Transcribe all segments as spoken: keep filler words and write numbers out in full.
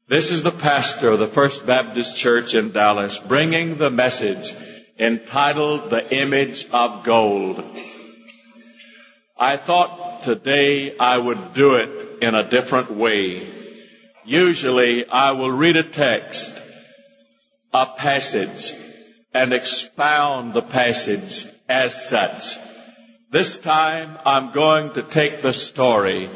This is the pastor of the First Baptist Church in Dallas, bringing the message entitled The Image of Gold. I thought today I would do it in a different way. Usually I will read a text, a passage, and expound the passage as such. This time I'm going to take the story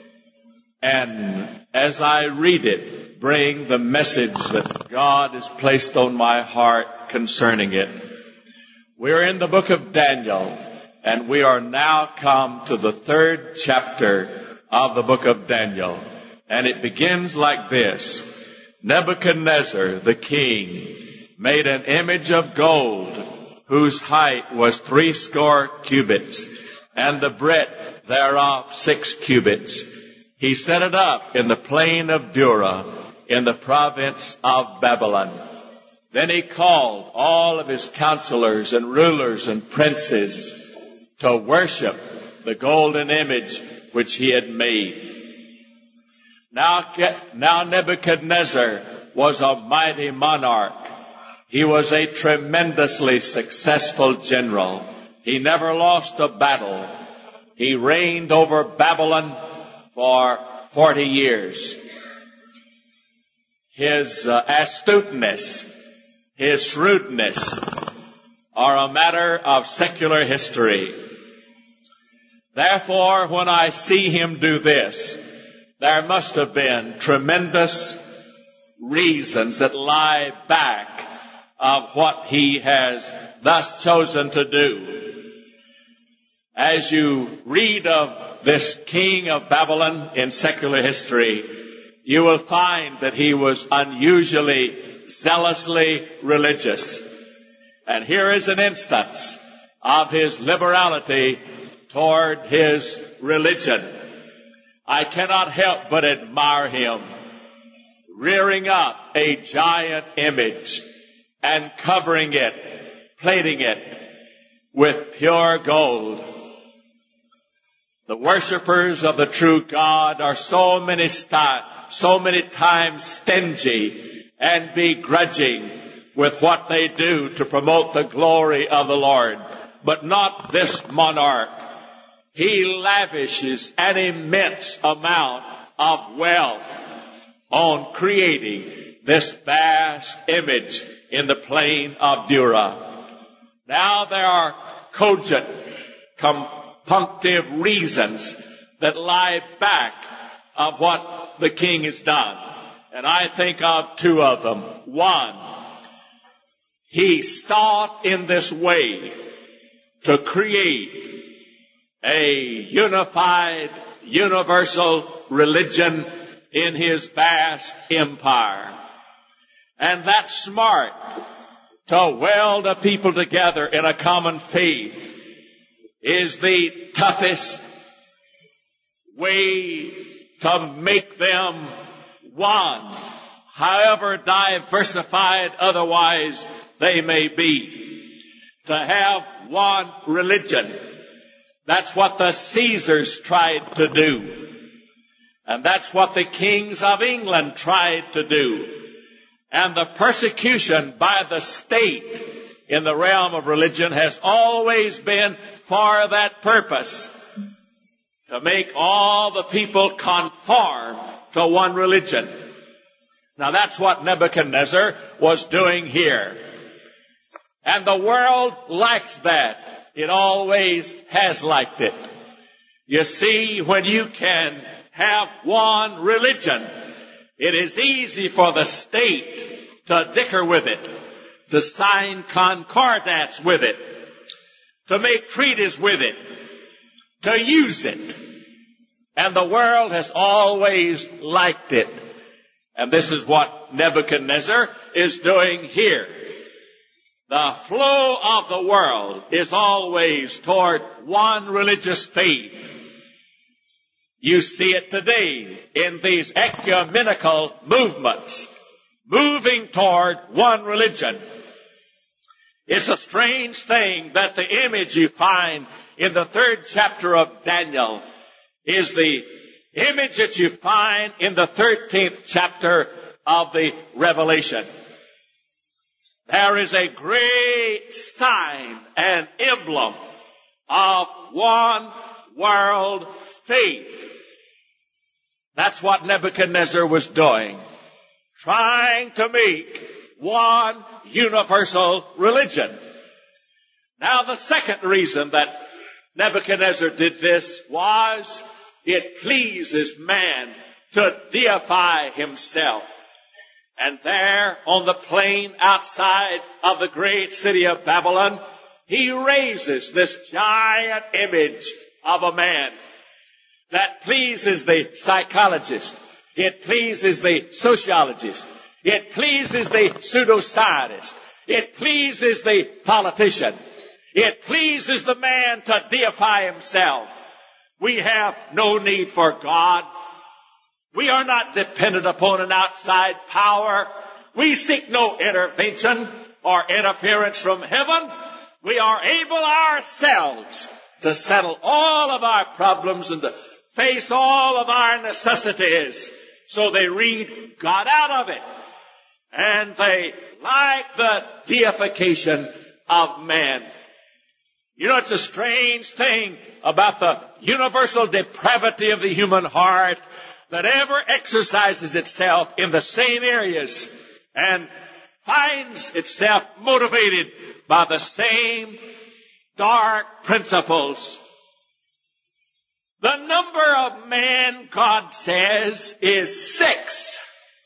and as I read it, bring the message that God has placed on my heart concerning it. We're in the book of Daniel, and we are now come to the third chapter of the book of Daniel. And it begins like this. Nebuchadnezzar, the king, made an image of gold, whose height was threescore cubits, and the breadth thereof six cubits. He set it up in the plain of Dura, in the province of Babylon. Then he called all of his counselors and rulers and princes to worship the golden image which he had made. Now, now Nebuchadnezzar was a mighty monarch. He was a tremendously successful general. He never lost a battle. He reigned over Babylon for forty years. His uh, astuteness, his shrewdness are a matter of secular history. Therefore, when I see him do this, there must have been tremendous reasons that lie back of what he has thus chosen to do. As you read of this king of Babylon in secular history, you will find that he was unusually, zealously religious. And here is an instance of his liberality toward his religion. I cannot help but admire him, rearing up a giant image and covering it, plating it with pure gold. The worshipers of the true God are so many st- so many times stingy and begrudging with what they do to promote the glory of the Lord. But not this monarch. He lavishes an immense amount of wealth on creating this vast image in the plain of Dura. Now there are cogent, compunctive reasons that lie back of what the king has done. And I think of two of them. One, he sought in this way to create a unified, universal religion in his vast empire. And that's smart, to weld a people together in a common faith is the toughest way to make them one, however diversified otherwise they may be. To have one religion. That's what the Caesars tried to do. And that's what the kings of England tried to do. And the persecution by the state in the realm of religion has always been for that purpose. To make all the people conform to one religion. Now that's what Nebuchadnezzar was doing here. And the world likes that. It always has liked it. You see, when you can have one religion, it is easy for the state to dicker with it, to sign concordats with it, to make treaties with it, to use it. And the world has always liked it. And this is what Nebuchadnezzar is doing here. The flow of the world is always toward one religious faith. You see it today in these ecumenical movements, moving toward one religion. It's a strange thing that the image you find in the third chapter of Daniel is the image that you find in the thirteenth chapter of the Revelation. There is a great sign and emblem of one world faith. That's what Nebuchadnezzar was doing, trying to make one universal religion. Now, the second reason that Nebuchadnezzar did this was it pleases man to deify himself. And there on the plain outside of the great city of Babylon, he raises this giant image of a man that pleases the psychologist. It pleases the sociologist. It pleases the pseudoscientist. It pleases the politician. It pleases the man to deify himself. We have no need for God. We are not dependent upon an outside power. We seek no intervention or interference from heaven. We are able ourselves to settle all of our problems and to face all of our necessities. So they read God out of it. And they like the deification of man. You know, it's a strange thing about the universal depravity of the human heart that ever exercises itself in the same areas and finds itself motivated by the same dark principles. The number of man, God says, is six.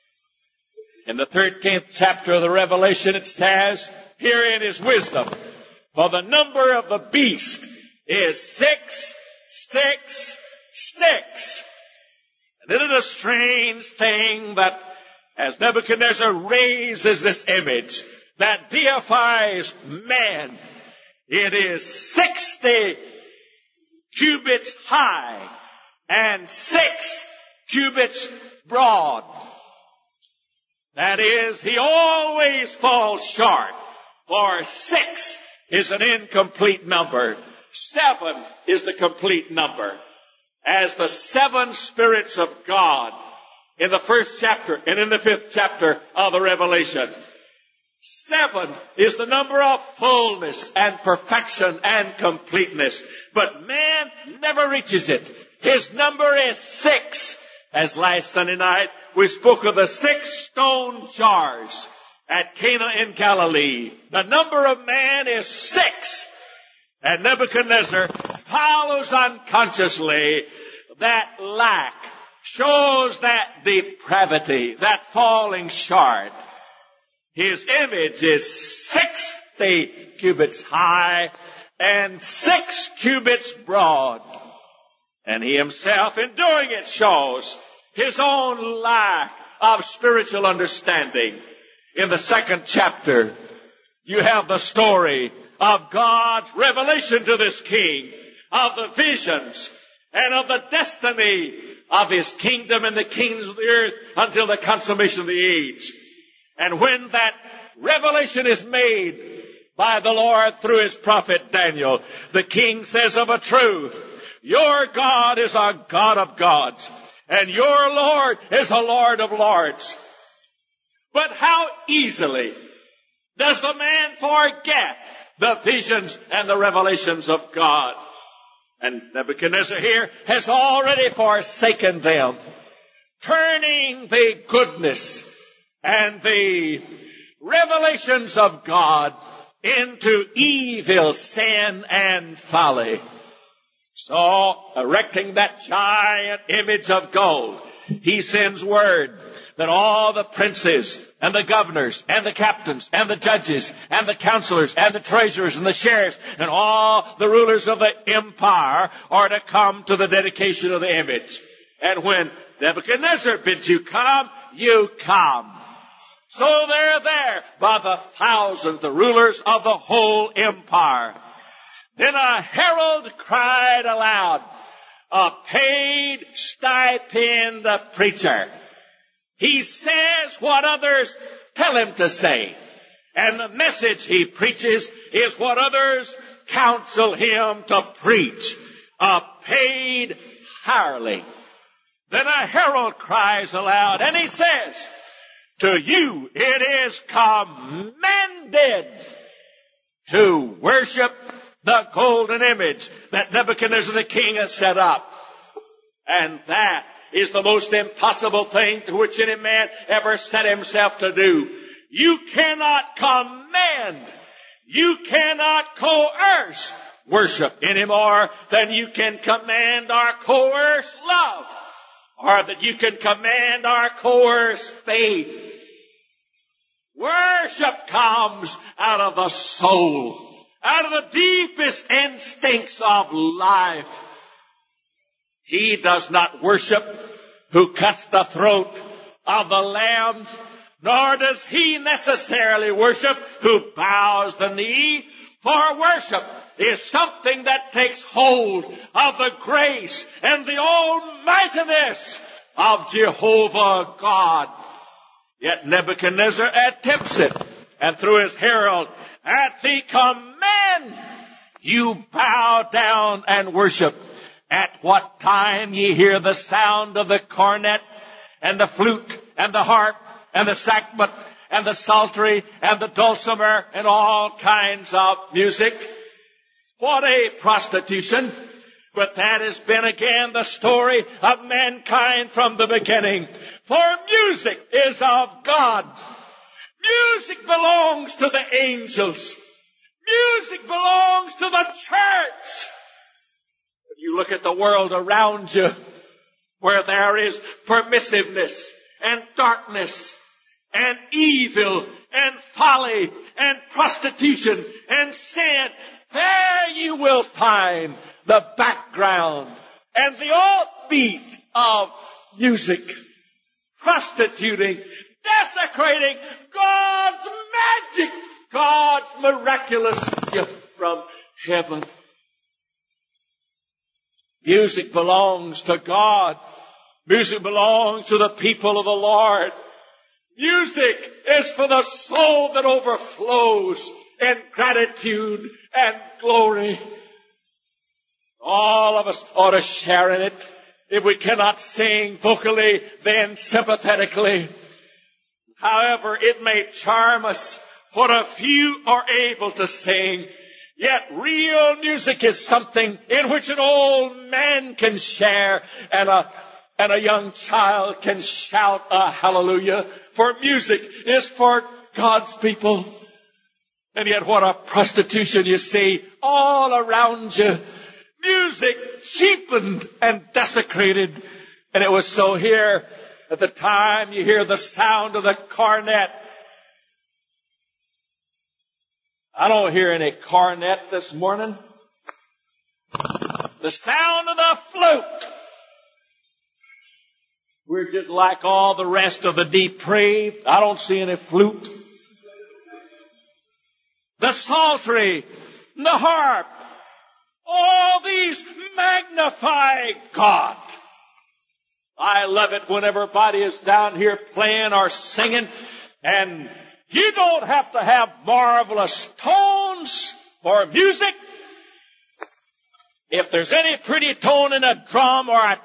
In the thirteenth chapter of the Revelation, it says, herein is wisdom. For the number of the beast is six, six, six. And it is a strange thing that as Nebuchadnezzar raises this image that deifies man, it is sixty cubits high and six cubits broad. That is, he always falls short, for six is an incomplete number. Seven is the complete number. As the seven spirits of God in the first chapter and in the fifth chapter of the Revelation. Seven is the number of fullness and perfection and completeness. But man never reaches it. His number is six. As last Sunday night we spoke of the six stone jars at Cana in Galilee. The number of man is six. And Nebuchadnezzar follows unconsciously that lack, shows that depravity, that falling short. His image is sixty cubits high and six cubits broad. And he himself, in doing it, shows his own lack of spiritual understanding. In the second chapter, you have the story of God's revelation to this king, of the visions and of the destiny of his kingdom and the kings of the earth until the consummation of the age. And when that revelation is made by the Lord through his prophet Daniel, the king says of a truth, your God is a God of gods, and your Lord is a Lord of lords. But how easily does the man forget the visions and the revelations of God? And Nebuchadnezzar here has already forsaken them, turning the goodness and the revelations of God into evil, sin, and folly. So, erecting that giant image of gold, he sends word that all the princes and the governors and the captains and the judges and the counselors and the treasurers and the sheriffs and all the rulers of the empire are to come to the dedication of the image. And when Nebuchadnezzar bids you come, you come. So they're there by the thousands, the rulers of the whole empire. Then a herald cried aloud, a paid stipend preacher. He says what others tell him to say. And the message he preaches is what others counsel him to preach. A paid hireling. Then a herald cries aloud and he says, to you it is commanded to worship the golden image that Nebuchadnezzar the king has set up. And that is the most impossible thing to which any man ever set himself to do. You cannot command, you cannot coerce worship any more than you can command or coerce love, or that you can command or coerce faith. Worship comes out of the soul, out of the deepest instincts of life. He does not worship who cuts the throat of the lamb, nor does he necessarily worship who bows the knee, for worship is something that takes hold of the grace and the almightiness of Jehovah God. Yet Nebuchadnezzar attempts it, and through his herald, at the command, you bow down and worship. At what time ye hear the sound of the cornet, and the flute, and the harp, and the sackbut, and the psaltery, and the dulcimer, and all kinds of music. What a prostitution! But that has been again the story of mankind from the beginning. For music is of God. Music belongs to the angels. Music belongs to the church. You look at the world around you, where there is permissiveness and darkness and evil and folly and prostitution and sin. There you will find the background and the offbeat of music, prostituting, desecrating God's magic, God's miraculous gift from heaven. Music belongs to God. Music belongs to the people of the Lord. Music is for the soul that overflows in gratitude and glory. All of us ought to share in it. If we cannot sing vocally, then sympathetically. However, it may charm us what a few are able to sing. Yet real music is something in which an old man can share and a, and a young child can shout a hallelujah. For music is for God's people. And yet what a prostitution you see all around you. Music cheapened and desecrated. And it was so here at the time you hear the sound of the cornet. I don't hear any cornet this morning. The sound of the flute. We're just like all the rest of the depraved. I don't see any flute. The psaltery, the harp, all these magnify God. I love it when everybody is down here playing or singing, and you don't have to have marvelous tones for music. If there's any pretty tone in a drum or a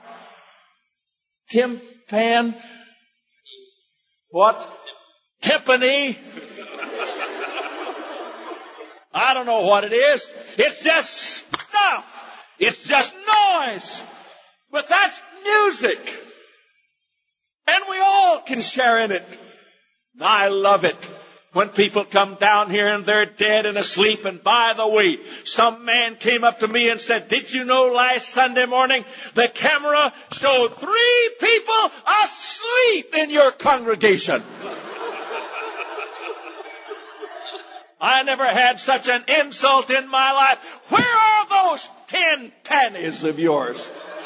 timpan, what? Timpani? I don't know what it is. It's just stuff. It's just noise. But that's music. And we all can share in it. I love it when people come down here and they're dead and asleep. And by the way, some man came up to me and said, did you know last Sunday morning the camera showed three people asleep in your congregation? I never had such an insult in my life. Where are those ten pennies of yours?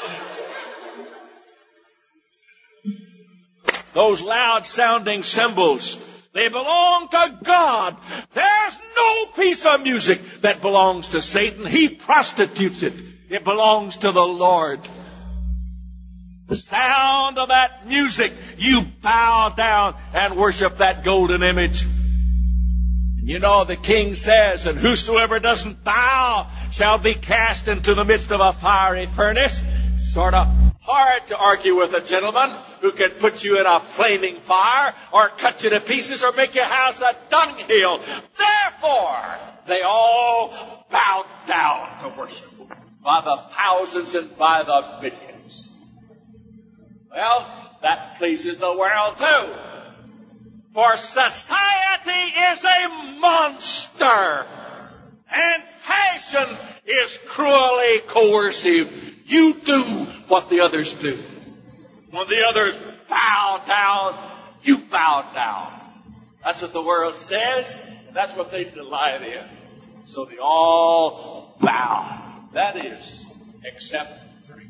Those loud-sounding cymbals, they belong to God. There's no piece of music that belongs to Satan. He prostitutes it. It belongs to the Lord. The sound of that music, you bow down and worship that golden image. And you know, the king says, and whosoever doesn't bow shall be cast into the midst of a fiery furnace. Sort of Hard to argue with a gentleman who can put you in a flaming fire or cut you to pieces or make your house a dunghill. Therefore, they all bowed down to worship by the thousands and by the millions. Well, that pleases the world too. For society is a monster, and fashion is cruelly coercive. You do what the others do. When the others bow down, you bow down. That's what the world says, and that's what they delight in. So they all bow. That is, except three.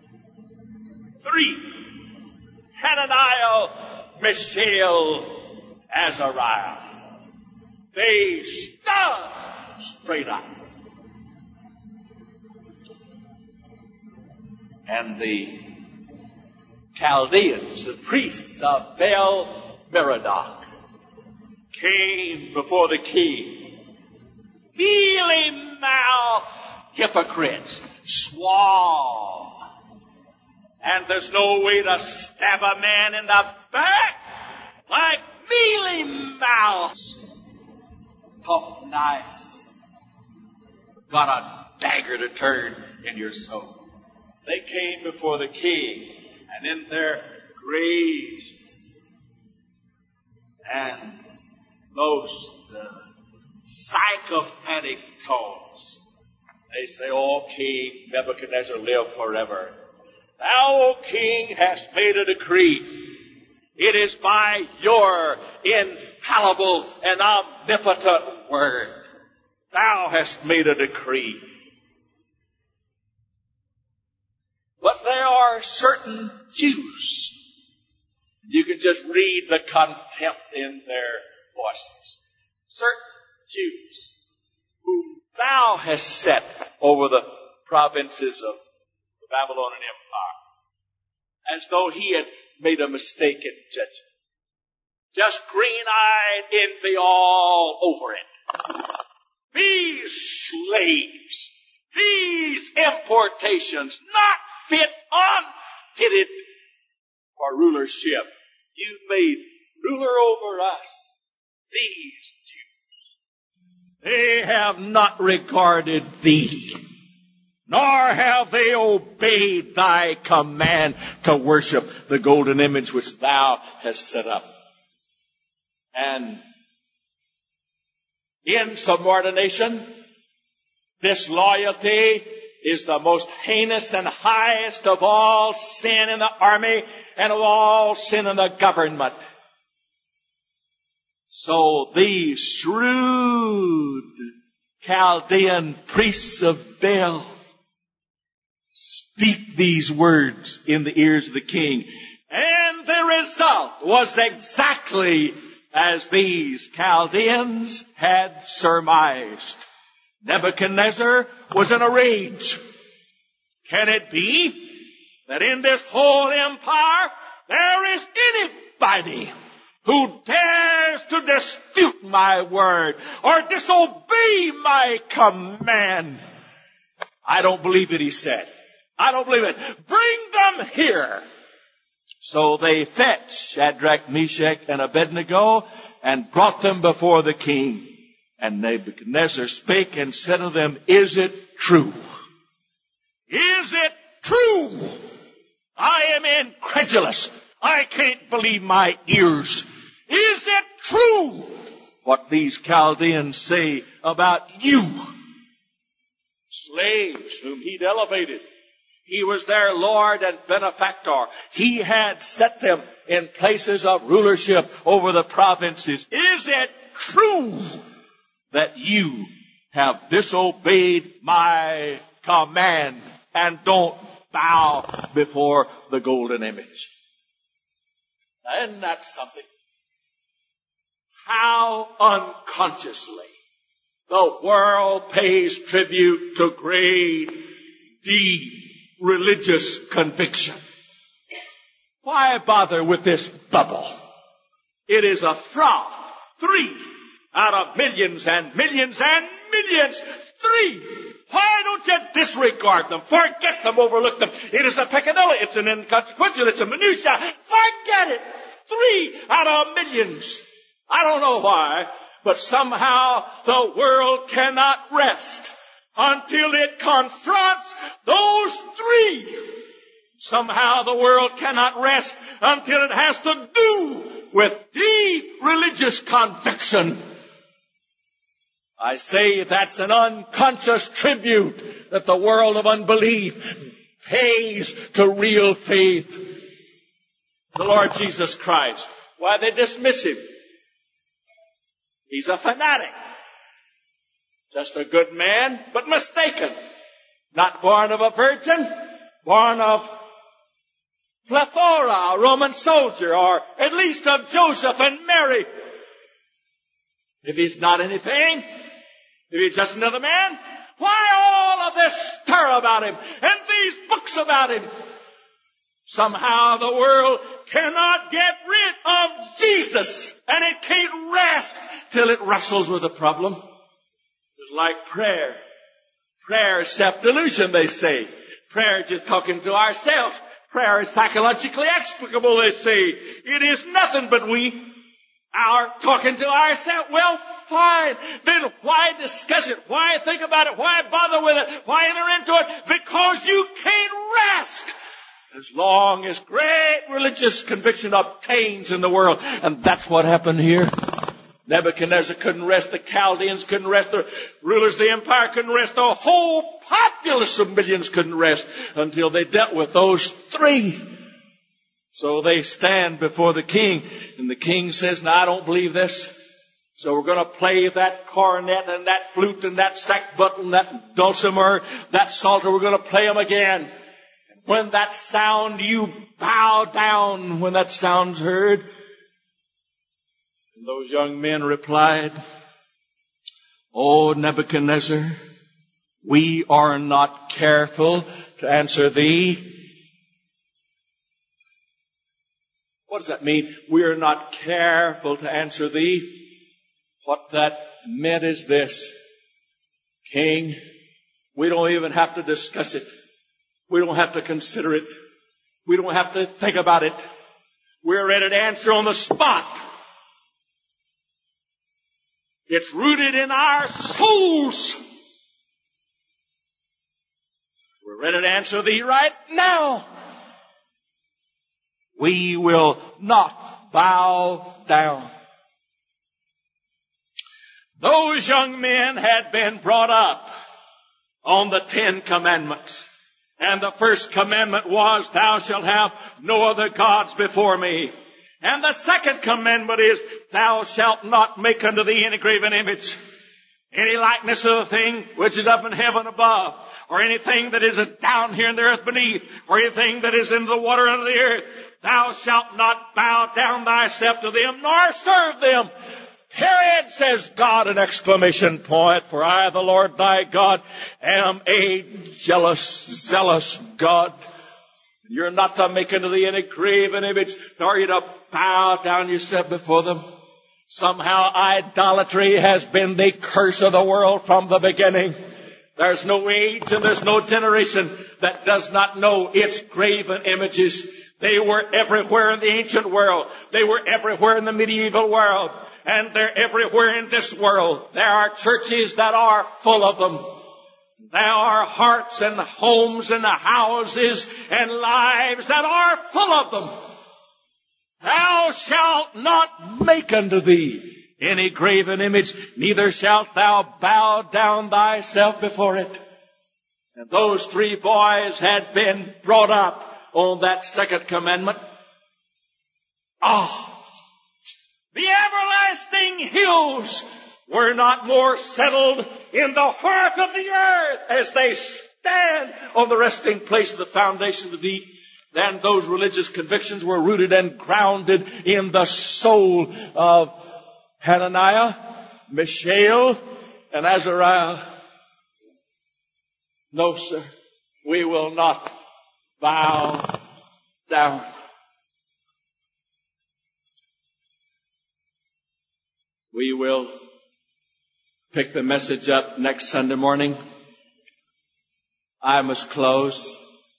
Three. Hananiah, Mishael, Azariah. They stood straight up. And the Chaldeans, the priests of Baal Merodach, came before the king. Mealy-mouthed hypocrites, suave. And there's no way to stab a man in the back like mealy-mouths. Talk nice. Got a dagger to turn in your soul. They came before the king, and in their gracious and most uh, sycophantic tones, they say, O King Nebuchadnezzar, live forever. Thou, O King, hast made a decree. It is by your infallible and omnipotent word. Thou hast made a decree. But there are certain Jews. You can just read the contempt in their voices. Certain Jews whom thou hast set over the provinces of the Babylonian Empire, as though he had made a mistake in judgment. Just green-eyed envy all over it. These slaves, these importations, not fit, unfitted for rulership. You made ruler over us, these Jews. They have not regarded thee, nor have they obeyed thy command to worship the golden image which thou hast set up. And insubordination, disloyalty, is the most heinous and highest of all sin in the army and of all sin in the government. So these shrewd Chaldean priests of Baal speak these words in the ears of the king. And the result was exactly as these Chaldeans had surmised. Nebuchadnezzar was in a rage. Can it be that in this whole empire there is anybody who dares to dispute my word or disobey my command? I don't believe it, he said. I don't believe it. Bring them here. So they fetched Shadrach, Meshach, and Abednego and brought them before the king. And Nebuchadnezzar spake and said to them, Is it true? Is it true? I am incredulous. I can't believe my ears. Is it true what these Chaldeans say about you? Slaves whom he'd elevated. He was their Lord and benefactor. He had set them in places of rulership over the provinces. Is it true that you have disobeyed my command and don't bow before the golden image? And that's something. How unconsciously the world pays tribute to great, deep religious conviction. Why bother with this bubble? It is a fraud. Three out of millions and millions and millions. Three. Why don't you disregard them? Forget them, overlook them. It is a peccadillo. It's an inconsequential. It's a minutia. Forget it. Three out of millions. I don't know why, but somehow the world cannot rest until it confronts those three. Somehow the world cannot rest until it has to do with deep religious conviction. I say that's an unconscious tribute that the world of unbelief pays to real faith. The Lord Jesus Christ. Why, they dismiss him. He's a fanatic. Just a good man, but mistaken. Not born of a virgin, born of plethora, a Roman soldier, or at least of Joseph and Mary. If he's not anything, if he's just another man, why all of this stir about him and these books about him? Somehow the world cannot get rid of Jesus, and it can't rest till it wrestles with the problem. It's like prayer. Prayer is self-delusion, they say. Prayer is just talking to ourselves. Prayer is psychologically explicable, they say. It is nothing but we are talking to ourselves. Well, fine. Then why discuss it? Why think about it? Why bother with it? Why enter into it? Because you can't rest as long as great religious conviction obtains in the world. And that's what happened here. Nebuchadnezzar couldn't rest. The Chaldeans couldn't rest. The rulers of the empire couldn't rest. The whole populace of millions couldn't rest until they dealt with those three. So they stand before the king, and the king says, "Now, I don't believe this. So we're going to play that cornet and that flute and that sack button, that dulcimer, that psalter. We're going to play them again. When that sound, you bow down when that sound's heard." And those young men replied, "O Nebuchadnezzar, we are not careful to answer thee." What does that mean? We are not careful to answer thee. What that meant is this: King, we don't even have to discuss it. We don't have to consider it. We don't have to think about it. We're ready to answer on the spot. It's rooted in our souls. We're ready to answer thee right now. We will not bow down. Those young men had been brought up on the Ten Commandments. And the first commandment was, "Thou shalt have no other gods before me." And the second commandment is, "Thou shalt not make unto thee any graven image, any likeness of the thing which is up in heaven above, or anything that is down here in the earth beneath, or anything that is in the water under the earth. Thou shalt not bow down thyself to them, nor serve them." Period, says God, an exclamation point. "For I, the Lord thy God, am a jealous, zealous God. You're not to make unto thee any graven image, nor are you to bow down yourself before them." Somehow idolatry has been the curse of the world from the beginning. There's no age and there's no generation that does not know its graven images. They were everywhere in the ancient world. They were everywhere in the medieval world. And they're everywhere in this world. There are churches that are full of them. There are hearts and homes and houses and lives that are full of them. "Thou shalt not make unto thee any graven image, neither shalt thou bow down thyself before it." And those three boys had been brought up on that second commandment. Ah! The everlasting hills were not more settled in the heart of the earth as they stand on the resting place of the foundation of the deep than those religious convictions were rooted and grounded in the soul of Hananiah, Mishael, and Azariah. No, sir, we will not bow down. We will pick the message up next Sunday morning. I must close.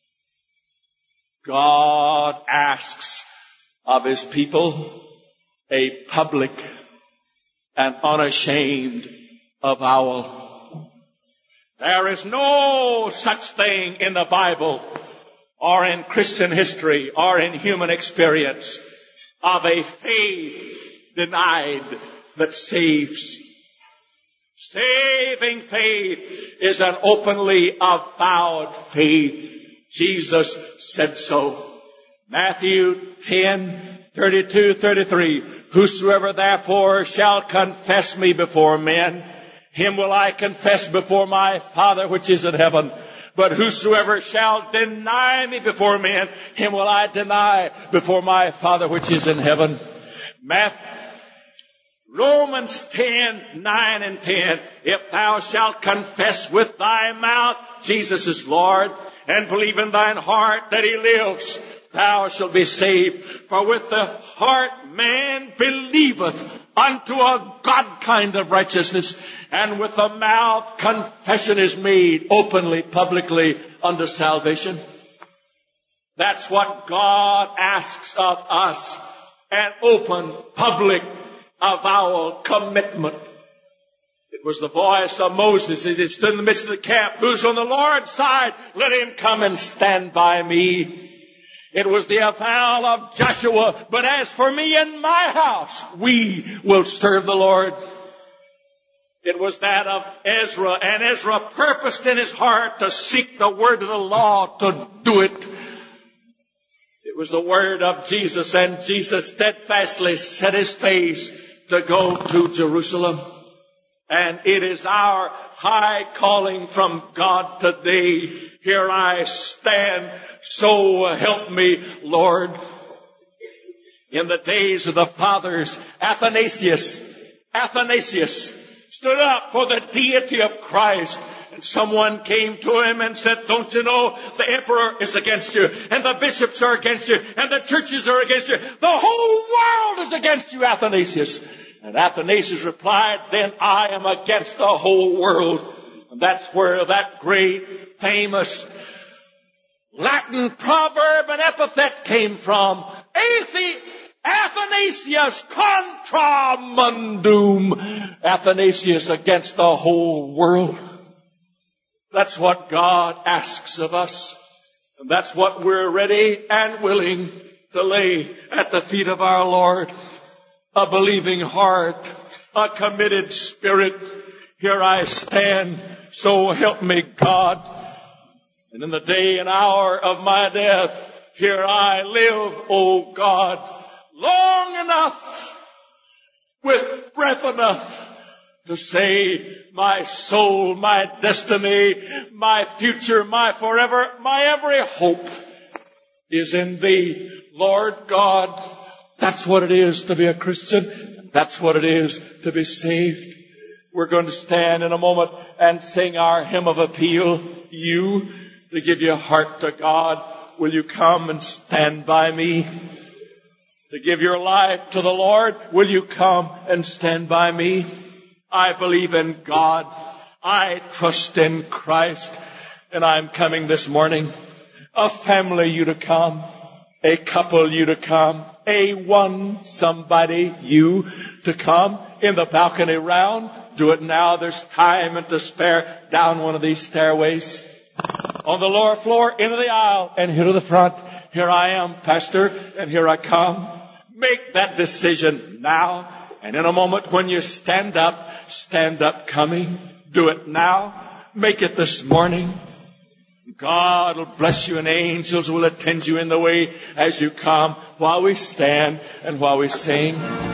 God asks of His people a public and unashamed avowal. There is no such thing in the Bible or in Christian history or in human experience of a faith denied that saves. Saving faith is an openly avowed faith. Jesus said so. Matthew ten, thirty-two, thirty-three. Whosoever therefore shall confess me before men, him will I confess before my Father which is in heaven. But whosoever shall deny me before men, him will I deny before my Father which is in heaven. Matthew, Romans ten, nine and ten. If thou shalt confess with thy mouth Jesus is Lord, and believe in thine heart that He lives, thou shalt be saved. For with the heart man believeth unto a God kind of righteousness, and with the mouth confession is made openly, publicly unto salvation. That's what God asks of us. An open, public avowal, commitment. It was the voice of Moses as he stood in the midst of the camp. Who's on the Lord's side, let him come and stand by me. It was the avowal of Joshua. But as for me and my house, we will serve the Lord. It was that of Ezra. And Ezra purposed in his heart to seek the word of the law, to do it. It was the word of Jesus. And Jesus steadfastly set His face to go to Jerusalem. And it is our high calling from God today. Here I stand, so help me, Lord. In the days of the fathers, Athanasius, Athanasius stood up for the deity of Christ. And someone came to him and said, don't you know the emperor is against you, and the bishops are against you, and the churches are against you. The whole world is against you, Athanasius. And Athanasius replied, then I am against the whole world. And that's where that great, famous Latin proverb and epithet came from. Athe- Athanasius contra mundum. Athanasius against the whole world. That's what God asks of us. And that's what we're ready and willing to lay at the feet of our Lord. A believing heart, a committed spirit. Here I stand, so help me God. And in the day and hour of my death, here I live, O God, long enough, with breath enough, to say, my soul, my destiny, my future, my forever, my every hope is in Thee, Lord God. That's what it is to be a Christian. That's what it is to be saved. We're going to stand in a moment and sing our hymn of appeal. You, to give your heart to God, will you come and stand by me? To give your life to the Lord, will you come and stand by me? I believe in God. I trust in Christ. And I'm coming this morning. A family, you to come. A couple, you to come. A one, somebody, you to come in the balcony round. Do it now. There's time and to spare down one of these stairways. On the lower floor, into the aisle, and here to the front. Here I am, Pastor, and here I come. Make that decision now. And in a moment when you stand up, stand up coming. Do it now. Make it this morning. God will bless you and angels will attend you in the way as you come while we stand and while we sing.